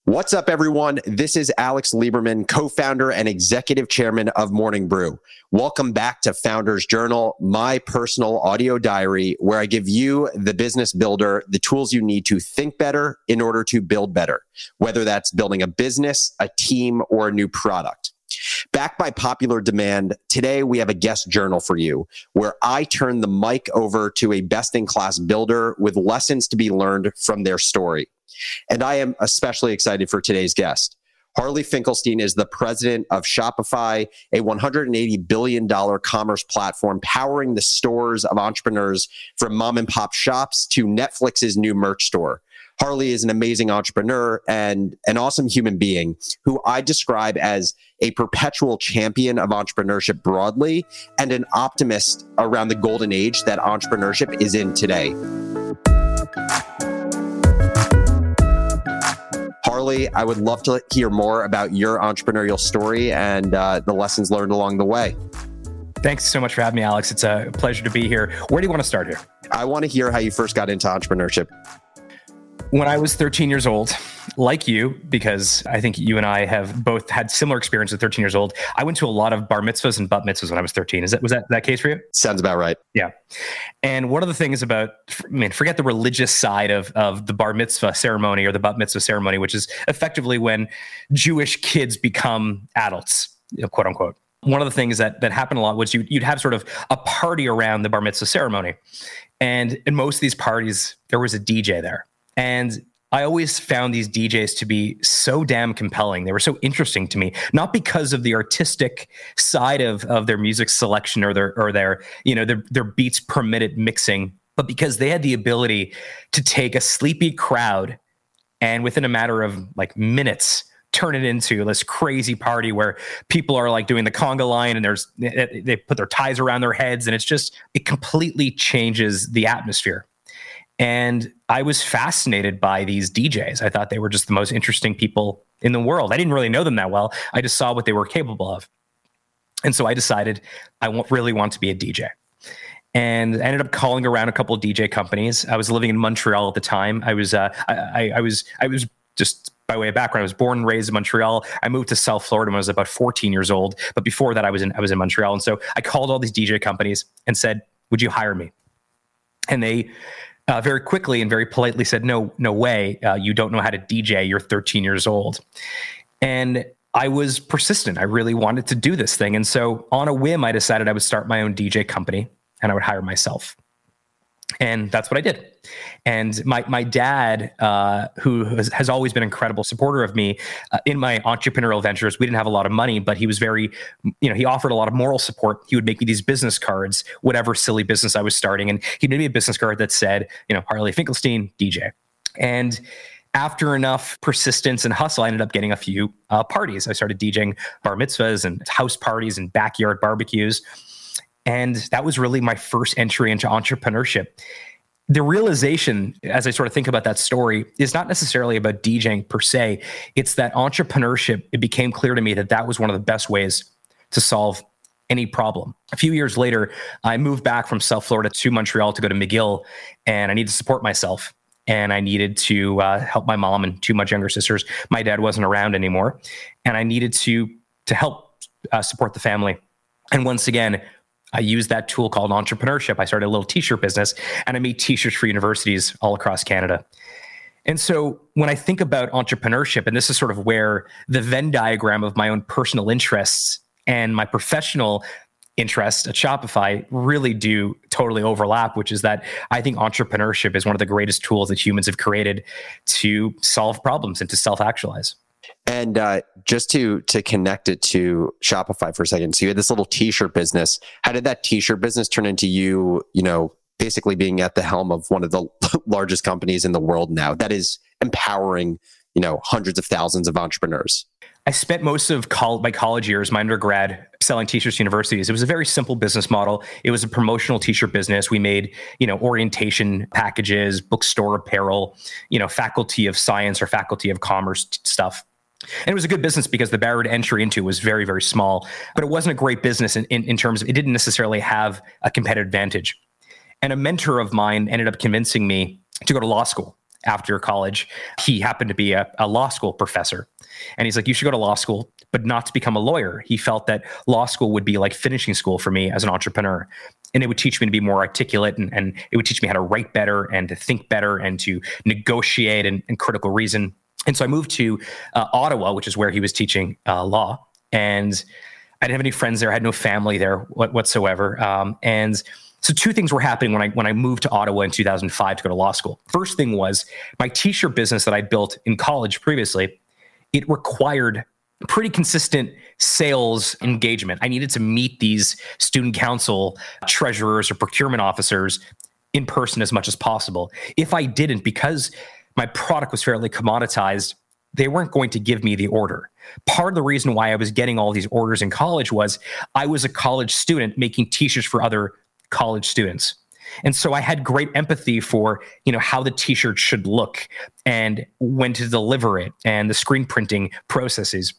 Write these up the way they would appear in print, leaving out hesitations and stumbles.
What's up, everyone? This is Alex Lieberman, co-founder and executive chairman of Morning Brew. Welcome back to Founders Journal, my personal audio diary, where I give you, the business builder, the tools you need to think better in order to build better, whether that's building a business, a team, or a new product. Backed by popular demand, today we have a guest journal for you, where I turn the mic over to a best-in-class builder with lessons to be learned from their story. And I am especially excited for today's guest. Harley Finkelstein is the president of Shopify, a $180 billion commerce platform powering the stores of entrepreneurs from mom and pop shops to Netflix's new merch store. Harley is an amazing entrepreneur and an awesome human being who I describe as a perpetual champion of entrepreneurship broadly and an optimist around the golden age that entrepreneurship is in today. Harley, I would love to hear more about your entrepreneurial story and the lessons learned along the way. Thanks so much for having me, Alex. It's a pleasure to be here. Where do you want to start here? I want to hear how you first got into entrepreneurship. When I was 13 years old, like you, because I think you and I have both had similar experience at 13 years old, I went to a lot of bar mitzvahs and bat mitzvahs when I was 13. Was that case for you? Sounds about right. Yeah. And one of the things about, forget the religious side of the bar mitzvah ceremony or the bat mitzvah ceremony, which is effectively when Jewish kids become adults, quote unquote. One of the things that happened a lot was you'd have sort of a party around the bar mitzvah ceremony. And in most of these parties, there was a DJ there. And I always found these DJs to be so damn compelling. They were so interesting to me, not because of the artistic side of their music selection or their beats per minute mixing, but because they had the ability to take a sleepy crowd and within a matter of like minutes, turn it into this crazy party where people are like doing the conga line and they put their ties around their heads, and it completely changes the atmosphere. And I was fascinated by these DJs. I thought they were just the most interesting people in the world. I didn't really know them that well. I just saw what they were capable of. And so I decided I really want to be a DJ. And I ended up calling around a couple of DJ companies. I was living in Montreal at the time. I was just by way of background, I was born and raised in Montreal. I moved to South Florida when I was about 14 years old. But before that, I was in Montreal. And so I called all these DJ companies and said, "Would you hire me?" And they very quickly and very politely said, no way. You don't know how to DJ. You're 13 years old. And I was persistent. I really wanted to do this thing. And so on a whim, I decided I would start my own DJ company and I would hire myself. And that's what I did. And my dad, who has always been an incredible supporter of me in my entrepreneurial ventures, we didn't have a lot of money, but he was very, he offered a lot of moral support. He would make me these business cards, whatever silly business I was starting. And he made me a business card that said, Harley Finkelstein, DJ. And after enough persistence and hustle, I ended up getting a few parties. I started DJing bar mitzvahs and house parties and backyard barbecues. And that was really my first entry into entrepreneurship. The realization, as I sort of think about that story, is not necessarily about DJing per se. It's that entrepreneurship, it became clear to me that was one of the best ways to solve any problem. A few years later, I moved back from South Florida to Montreal to go to McGill, and I needed to support myself. And I needed to help my mom and two much younger sisters. My dad wasn't around anymore. And I needed to help support the family. And once again, I used that tool called entrepreneurship. I started a little t-shirt business and I made t-shirts for universities all across Canada. And so when I think about entrepreneurship, and this is sort of where the Venn diagram of my own personal interests and my professional interests at Shopify really do totally overlap, which is that I think entrepreneurship is one of the greatest tools that humans have created to solve problems and to self-actualize. And just to connect it to Shopify for a second, so you had this little t-shirt business. How did that t-shirt business turn into you, basically being at the helm of one of the largest companies in the world now that is empowering, hundreds of thousands of entrepreneurs? I spent most of my college years, my undergrad, selling t-shirts to universities. It was a very simple business model. It was a promotional t-shirt business. We made, orientation packages, bookstore apparel, faculty of science or faculty of commerce stuff. And it was a good business because the barrier to entry into was very, very small, but it wasn't a great business in terms of it didn't necessarily have a competitive advantage. And a mentor of mine ended up convincing me to go to law school. after college, he happened to be a law school professor. And he's like, you should go to law school, but not to become a lawyer. He felt that law school would be like finishing school for me as an entrepreneur. And it would teach me to be more articulate, and it would teach me how to write better and to think better and to negotiate and critical reason. And so I moved to Ottawa, which is where he was teaching law. And I didn't have any friends there. I had no family there whatsoever. And so two things were happening when I moved to Ottawa in 2005 to go to law school. First thing was my t-shirt business that I built in college previously, it required pretty consistent sales engagement. I needed to meet these student council treasurers or procurement officers in person as much as possible. If I didn't, because my product was fairly commoditized, they weren't going to give me the order. Part of the reason why I was getting all these orders in college was I was a college student making t-shirts for other college students. And so I had great empathy for, how the t-shirt should look and when to deliver it and the screen printing processes.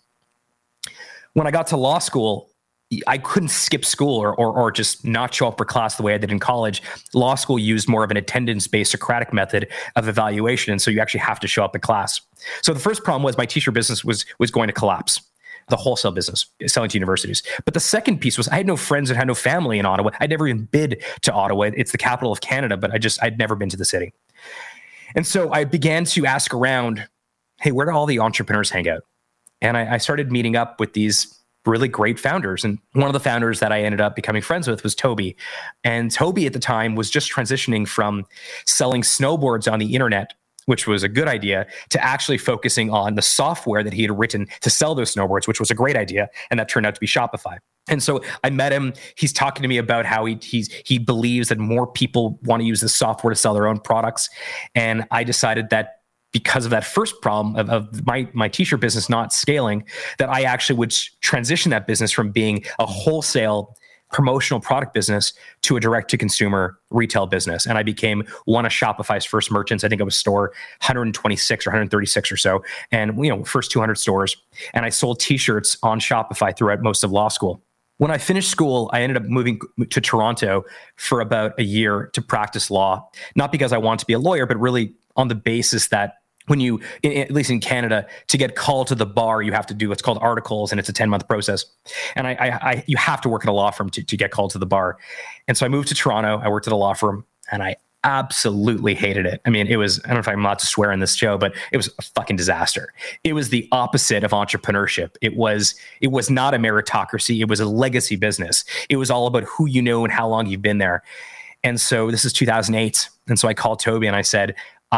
When I got to law school, I couldn't skip school or just not show up for class the way I did in college. Law school used more of an attendance-based Socratic method of evaluation. And so you actually have to show up at class. So the first problem was my t-shirt business was going to collapse, the wholesale business, selling to universities. But the second piece was I had no friends and had no family in Ottawa. I'd never even been to Ottawa. It's the capital of Canada, but I'd never been to the city. And so I began to ask around, hey, where do all the entrepreneurs hang out? And I started meeting up with these really great founders. And one of the founders that I ended up becoming friends with was Toby. And Toby at the time was just transitioning from selling snowboards on the internet, which was a good idea, to actually focusing on the software that he had written to sell those snowboards, which was a great idea. And that turned out to be Shopify. And so I met him. He's talking to me about how he believes that more people want to use the software to sell their own products. And I decided that because of that first problem of my t-shirt business not scaling, that I actually would transition that business from being a wholesale promotional product business to a direct-to-consumer retail business. And I became one of Shopify's first merchants. I think I was store 126 or 136 or so. And, first 200 stores. And I sold t-shirts on Shopify throughout most of law school. When I finished school, I ended up moving to Toronto for about a year to practice law, not because I wanted to be a lawyer, but really on the basis that when you, at least in Canada, to get called to the bar, you have to do what's called articles, and it's a 10-month process. And you have to work at a law firm to get called to the bar. And so I moved to Toronto. I worked at a law firm, and I absolutely hated it. I mean, I don't know if I'm allowed to swear in this show, but it was a fucking disaster. It was the opposite of entrepreneurship. It was not a meritocracy. It was a legacy business. It was all about who you know and how long you've been there. And so this is 2008. And so I called Toby and I said,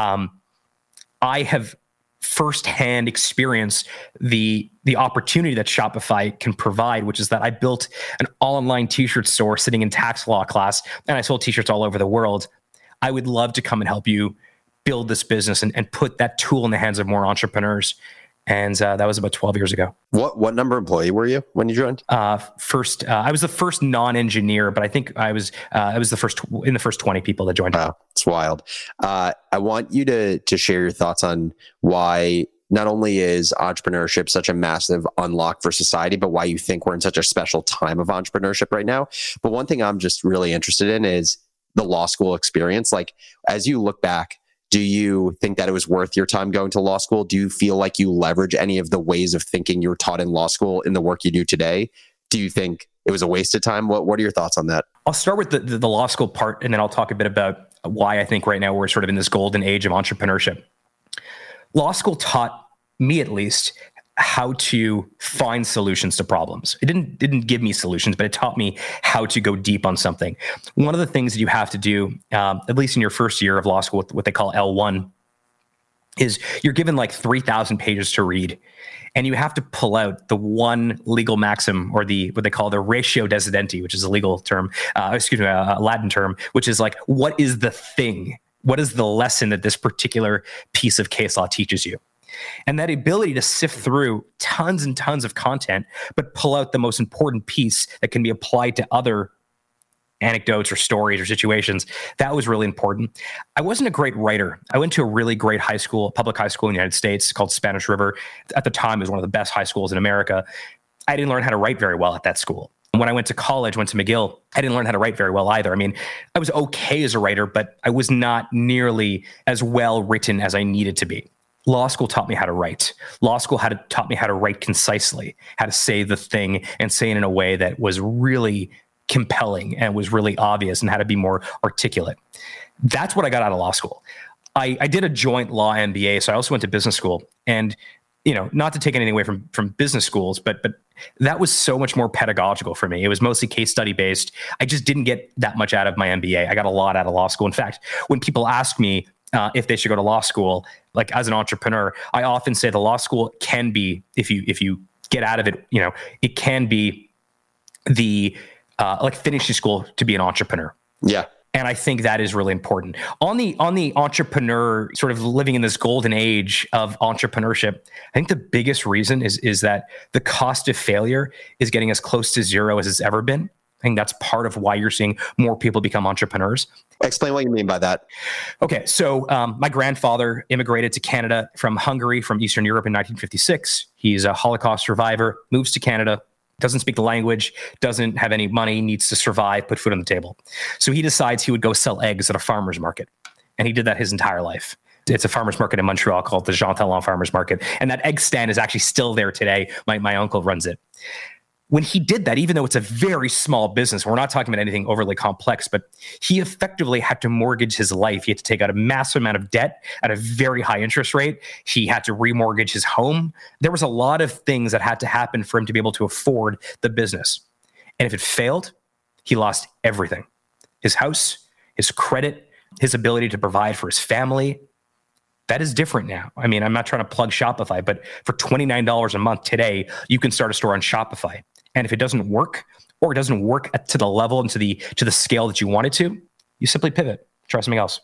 I have firsthand experienced the opportunity that Shopify can provide, which is that I built an all-online t-shirt store sitting in tax law class, and I sold t-shirts all over the world. I would love to come and help you build this business and put that tool in the hands of more entrepreneurs. And that was about 12 years ago. What number employee were you when you joined? I was the first non-engineer, but I think I was the first in the first 20 people that joined. Wow, it's wild. I want you to share your thoughts on why not only is entrepreneurship such a massive unlock for society, but why you think we're in such a special time of entrepreneurship right now. But one thing I'm just really interested in is the law school experience. Like, as you look back, do you think that it was worth your time going to law school? Do you feel like you leverage any of the ways of thinking you were taught in law school in the work you do today? Do you think it was a waste of time? What are your thoughts on that? I'll start with the law school part, and then I'll talk a bit about why I think right now we're sort of in this golden age of entrepreneurship. Law school taught me, at least, how to find solutions to problems. It didn't give me solutions, but it taught me how to go deep on something. One of the things that you have to do, at least in your first year of law school, what they call L1, is you're given like 3,000 pages to read, and you have to pull out the one legal maxim, or what they call the ratio decidendi, which is a legal term, a Latin term, which is like, what is the thing? What is the lesson that this particular piece of case law teaches you? And that ability to sift through tons and tons of content, but pull out the most important piece that can be applied to other anecdotes or stories or situations, that was really important. I wasn't a great writer. I went to a really great high school, public high school in the United States called Spanish River. At the time, it was one of the best high schools in America. I didn't learn how to write very well at that school. When I went to college, went to McGill, I didn't learn how to write very well either. I mean, I was okay as a writer, but I was not nearly as well written as I needed to be. Law school taught me how to write. Law school taught me how to write concisely, how to say the thing and say it in a way that was really compelling and was really obvious, and how to be more articulate. That's what I got out of law school. I did a joint law MBA, so I also went to business school. And, not to take anything away from business schools, but that was so much more pedagogical for me. It was mostly case study based. I just didn't get that much out of my MBA. I got a lot out of law school. In fact, when people ask me if they should go to law school, like as an entrepreneur, I often say the law school can be, if you get out of it, it can be the like finishing school to be an entrepreneur. Yeah. And I think that is really important. On the entrepreneur, sort of living in this golden age of entrepreneurship, I think the biggest reason is that the cost of failure is getting as close to zero as it's ever been. I think that's part of why you're seeing more people become entrepreneurs. Explain what you mean by that. Okay, so my grandfather immigrated to Canada from Hungary, from Eastern Europe in 1956. He's a Holocaust survivor, moves to Canada, doesn't speak the language, doesn't have any money, needs to survive, put food on the table. So he decides he would go sell eggs at a farmer's market. And he did that his entire life. It's a farmer's market in Montreal called the Jean Talon Farmer's Market. And that egg stand is actually still there today. My uncle runs it. When he did that, even though it's a very small business, we're not talking about anything overly complex, but he effectively had to mortgage his life. He had to take out a massive amount of debt at a very high interest rate. He had to remortgage his home. There was a lot of things that had to happen for him to be able to afford the business. And if it failed, he lost everything. His house, his credit, his ability to provide for his family. That is different now. I mean, I'm not trying to plug Shopify, but for $29 a month today, you can start a store on Shopify. And if it doesn't work, or it doesn't work to the level and to the scale that you want it to, you simply pivot, try something else.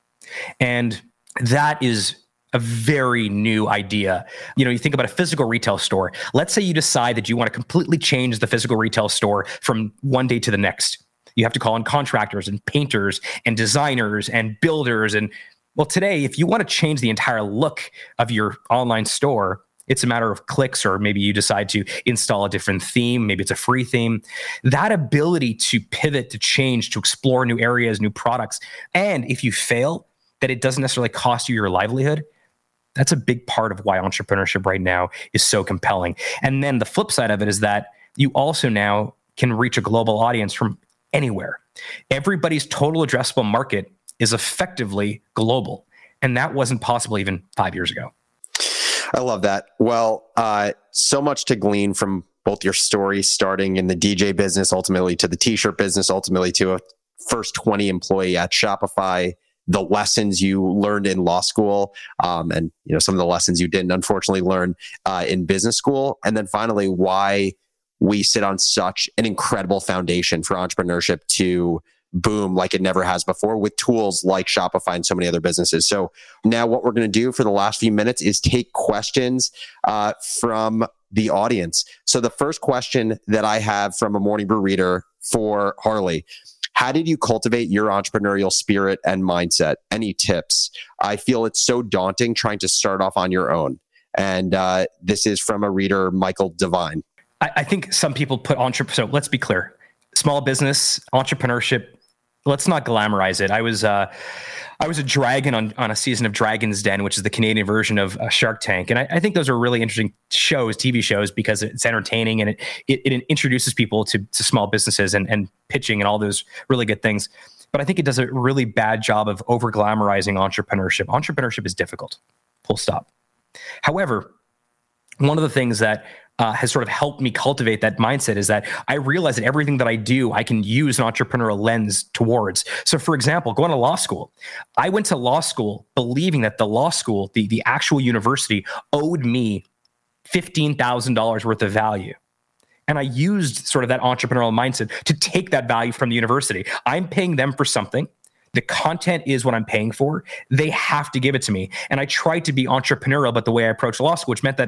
And that is a very new idea. You think about a physical retail store. Let's say you decide that you want to completely change the physical retail store from one day to the next. You have to call in contractors and painters and designers and builders. And well, today, if you want to change the entire look of your online store, it's a matter of clicks, or maybe you decide to install a different theme. Maybe it's a free theme. That ability to pivot, to change, to explore new areas, new products. And if you fail, that it doesn't necessarily cost you your livelihood. That's a big part of why entrepreneurship right now is so compelling. And then the flip side of it is that you also now can reach a global audience from anywhere. Everybody's total addressable market is effectively global. And that wasn't possible even 5 years ago. I love that. Well, so much to glean from both your story, starting in the DJ business, ultimately to the t-shirt business, ultimately to a first 20 employee at Shopify, the lessons you learned in law school, and some of the lessons you didn't unfortunately learn in business school. And then finally, why we sit on such an incredible foundation for entrepreneurship to boom like it never has before, with tools like Shopify and so many other businesses. So now what we're going to do for the last few minutes is take questions from the audience. So the first question that I have from a Morning Brew reader for Harley: how did you cultivate your entrepreneurial spirit and mindset? Any tips? I feel it's so daunting trying to start off on your own. And this is from a reader, Michael Devine. I think some people put so let's be clear. Small business, entrepreneurship, let's not glamorize it. I was a dragon on a season of Dragon's Den, which is the Canadian version of Shark Tank. And I think those are really interesting shows, TV shows, because it's entertaining and it introduces people to small businesses and pitching and all those really good things. But I think it does a really bad job of over glamorizing entrepreneurship. Entrepreneurship is difficult, full stop. However, one of the things that has sort of helped me cultivate that mindset is that I realize that everything that I do, I can use an entrepreneurial lens towards. So for example, going to law school, I went to law school believing that the law school, the actual university, owed me $15,000 worth of value. And I used sort of that entrepreneurial mindset to take that value from the university. I'm paying them for something. The content is what I'm paying for. They have to give it to me. And I tried to be entrepreneurial, but the way I approached law school, which meant that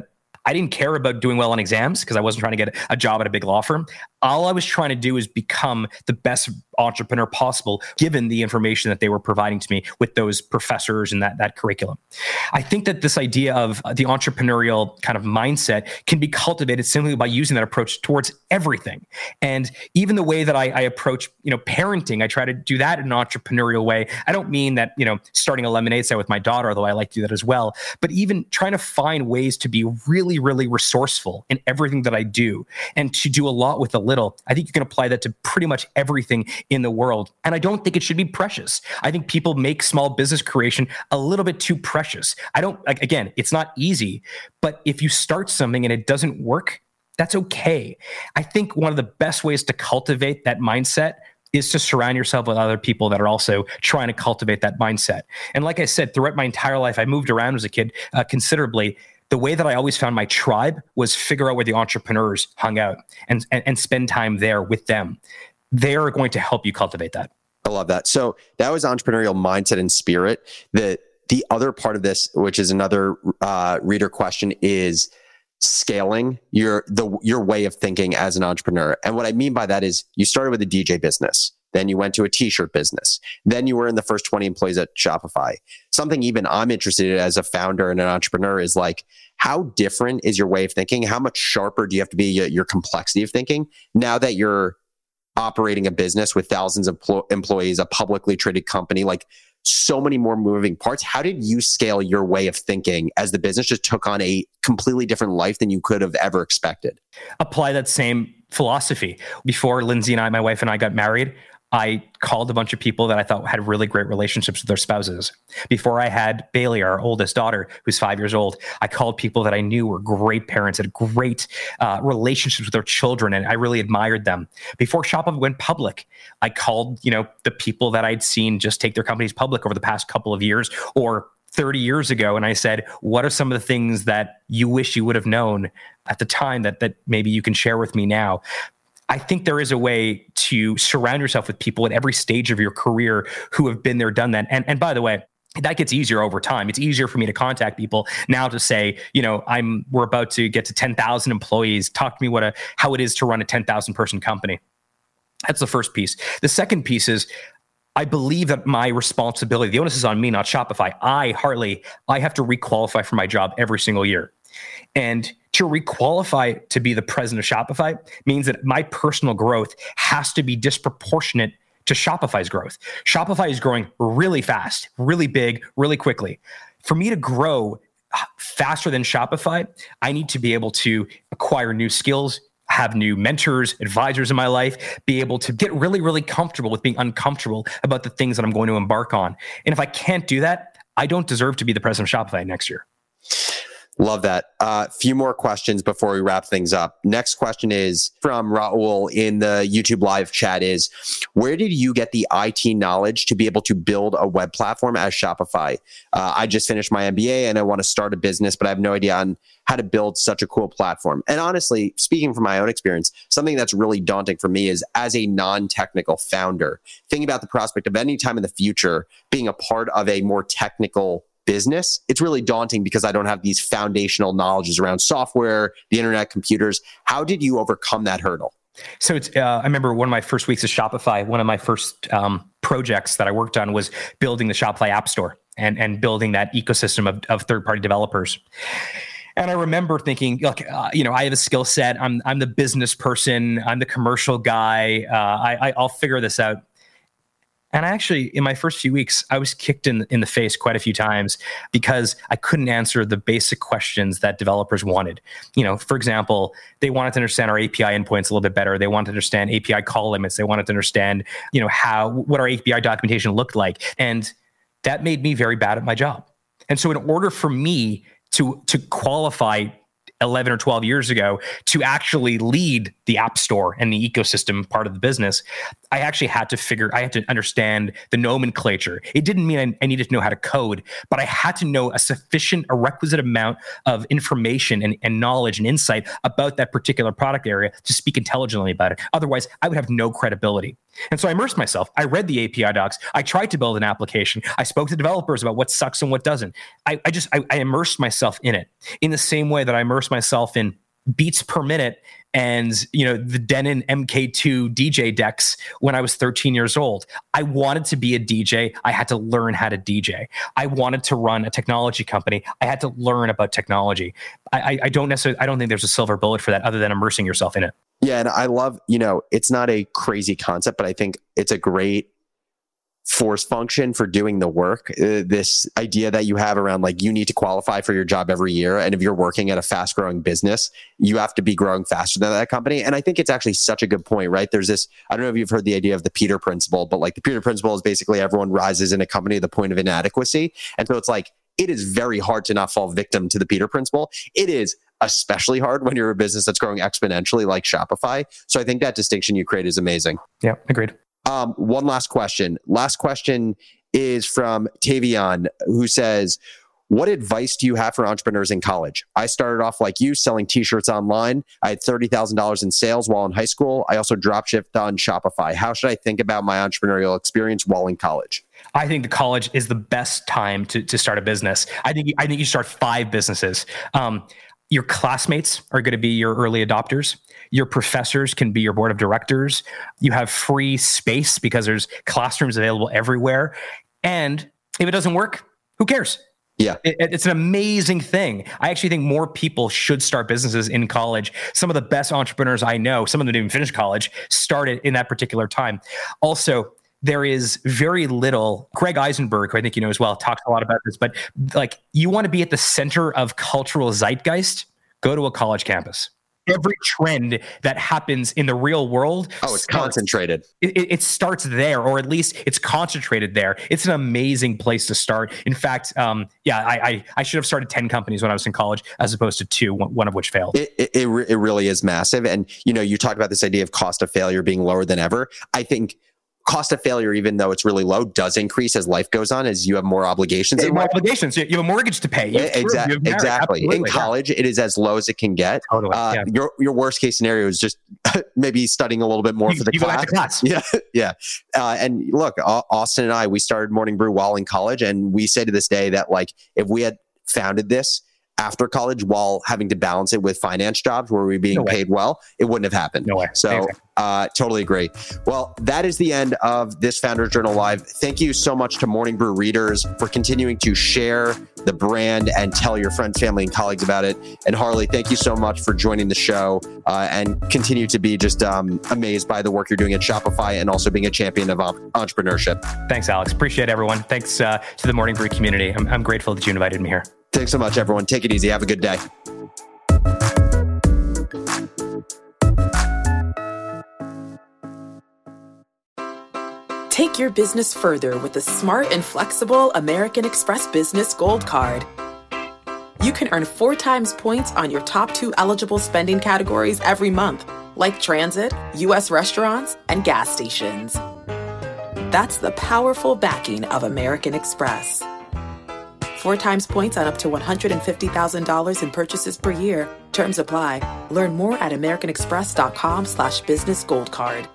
I didn't care about doing well on exams because I wasn't trying to get a job at a big law firm. All I was trying to do is become the best entrepreneur possible, given the information that they were providing to me with those professors and that curriculum. I think that this idea of the entrepreneurial kind of mindset can be cultivated simply by using that approach towards everything. And even the way that I approach, parenting, I try to do that in an entrepreneurial way. I don't mean that, starting a lemonade stand with my daughter, although I like to do that as well, but even trying to find ways to be really, really resourceful in everything that I do and to do a lot with a little. I think you can apply that to pretty much everything in the world. And I don't think it should be precious. I think people make small business creation a little bit too precious. Again, it's not easy, but if you start something and it doesn't work, that's okay. I think one of the best ways to cultivate that mindset is to surround yourself with other people that are also trying to cultivate that mindset. And like I said, throughout my entire life, I moved around as a kid considerably. The way that I always found my tribe was figure out where the entrepreneurs hung out and spend time there with them. They're going to help you cultivate that. I love that. So that was entrepreneurial mindset and spirit. The other part of this, which is another reader question, is scaling your way of thinking as an entrepreneur. And what I mean by that is you started with a DJ business. Then you went to a t-shirt business. Then you were in the first 20 employees at Shopify. Something even I'm interested in as a founder and an entrepreneur is like, how different is your way of thinking? How much sharper do you have to be your complexity of thinking now that you're operating a business with thousands of employees, a publicly traded company, like so many more moving parts? How did you scale your way of thinking as the business just took on a completely different life than you could have ever expected? Apply that same philosophy. Before Lindsay and I, my wife and I, got married, I called a bunch of people that I thought had really great relationships with their spouses. Before I had Bailey, our oldest daughter, who's 5 years old, I called people that I knew were great parents, had great relationships with their children, and I really admired them. Before Shopify went public, I called, the people that I'd seen just take their companies public over the past couple of years or 30 years ago. And I said, what are some of the things that you wish you would have known at the time that maybe you can share with me now? I think there is a way to surround yourself with people at every stage of your career who have been there, done that. And by the way, that gets easier over time. It's easier for me to contact people now to say, we're about to get to 10,000 employees. Talk to me how it is to run a 10,000 person company. That's the first piece. The second piece is, I believe that my responsibility, the onus is on me, not Shopify. Hartley, I have to requalify for my job every single year. And to requalify to be the president of Shopify means that my personal growth has to be disproportionate to Shopify's growth. Shopify is growing really fast, really big, really quickly. For me to grow faster than Shopify, I need to be able to acquire new skills, have new mentors, advisors in my life, be able to get really, really comfortable with being uncomfortable about the things that I'm going to embark on. And if I can't do that, I don't deserve to be the president of Shopify next year. Love that. Few more questions before we wrap things up. Next question is from Raul in the YouTube live chat is, where did you get the IT knowledge to be able to build a web platform as Shopify? I just finished my MBA and I want to start a business, but I have no idea on how to build such a cool platform. And honestly, speaking from my own experience, something that's really daunting for me is as a non-technical founder, thinking about the prospect of any time in the future being a part of a more technical business, it's really daunting because I don't have these foundational knowledges around software, the internet, computers. How did you overcome that hurdle? So I remember one of my first weeks at Shopify, one of my first projects that I worked on was building the Shopify App Store and building that ecosystem of third-party developers. And I remember thinking, look, I have a skill set. I'm the business person. I'm the commercial guy. I'll figure this out. And actually, in my first few weeks, I was kicked in the face quite a few times because I couldn't answer the basic questions that developers wanted. For example, they wanted to understand our API endpoints a little bit better. They wanted to understand API call limits. They wanted to understand, what our API documentation looked like. And that made me very bad at my job. And so in order for me to qualify 11 or 12 years ago to actually lead the App Store and the ecosystem part of the business, I actually had to understand the nomenclature. It didn't mean I needed to know how to code, but I had to know a requisite amount of information and knowledge and insight about that particular product area to speak intelligently about it. Otherwise, I would have no credibility. And so I immersed myself. I read the API docs. I tried to build an application. I spoke to developers about what sucks and what doesn't. I immersed myself in it in the same way that I immersed myself in beats per minute and the Denon MK2 DJ decks when I was 13 years old. I wanted to be a DJ. I had to learn how to DJ. I wanted to run a technology company. I had to learn about technology. I don't think there's a silver bullet for that other than immersing yourself in it. Yeah, and I love, it's not a crazy concept, but I think it's a great force function for doing the work. This idea that you have around you need to qualify for your job every year. And if you're working at a fast growing business, you have to be growing faster than that company. And I think it's actually such a good point, right? There's this, I don't know if you've heard the idea of the Peter Principle, but the Peter Principle is basically everyone rises in a company to the point of inadequacy. And so it's it is very hard to not fall victim to the Peter Principle. It is especially hard when you're a business that's growing exponentially like Shopify. So I think that distinction you create is amazing. Yeah, agreed. One last question. Last question is from Tavion, who says, what advice do you have for entrepreneurs in college? I started off like you, selling t-shirts online. I had $30,000 in sales while in high school. I also dropshipped on Shopify. How should I think about my entrepreneurial experience while in college? I think the college is the best time to start a business. I think you start 5 businesses. Your classmates are going to be your early adopters. Your professors can be your board of directors. You have free space because there's classrooms available everywhere. And if it doesn't work, who cares? Yeah. It's an amazing thing. I actually think more people should start businesses in college. Some of the best entrepreneurs I know, some of them didn't even finish college, started in that particular time. Also, there is very little. Greg Eisenberg, who I think you know as well, talks a lot about this, but you want to be at the center of cultural zeitgeist, go to a college campus. Every trend that happens in the real world. It's concentrated. It starts there, or at least it's concentrated there. It's an amazing place to start. In fact, I should have started 10 companies when I was in college as opposed to 2, one of which failed. It really is massive. And, you talk about this idea of cost of failure being lower than ever. I think cost of failure, even though it's really low, does increase as life goes on, as you have more obligations. You have obligations. You have a mortgage to pay. Exactly. Absolutely. In college, it is as low as it can get. Totally. Your worst case snenario is just maybe studying a little bit more for the class. Go back to class. Yeah. And look, Austin and I, we started Morning Brew while in college, and we say to this day that if we had founded this after college while having to balance it with finance jobs where we're being paid well, it wouldn't have happened. No way. So totally agree. Well, that is the end of this Founders Journal Live. Thank you so much to Morning Brew readers for continuing to share the brand and tell your friends, family, and colleagues about it. And Harley, thank you so much for joining the show and continue to be just amazed by the work you're doing at Shopify and also being a champion of entrepreneurship. Thanks, Alex. Appreciate everyone. Thanks to the Morning Brew community. I'm grateful that you invited me here. Thanks so much, everyone. Take it easy. Have a good day. Take your business further with the smart and flexible American Express Business Gold Card. You can earn 4 times points on your top 2 eligible spending categories every month, like transit, U.S. restaurants, and gas stations. That's the powerful backing of American Express. 4 times points on up to $150,000 in purchases per year. Terms apply. Learn more at americanexpress.com/business gold card.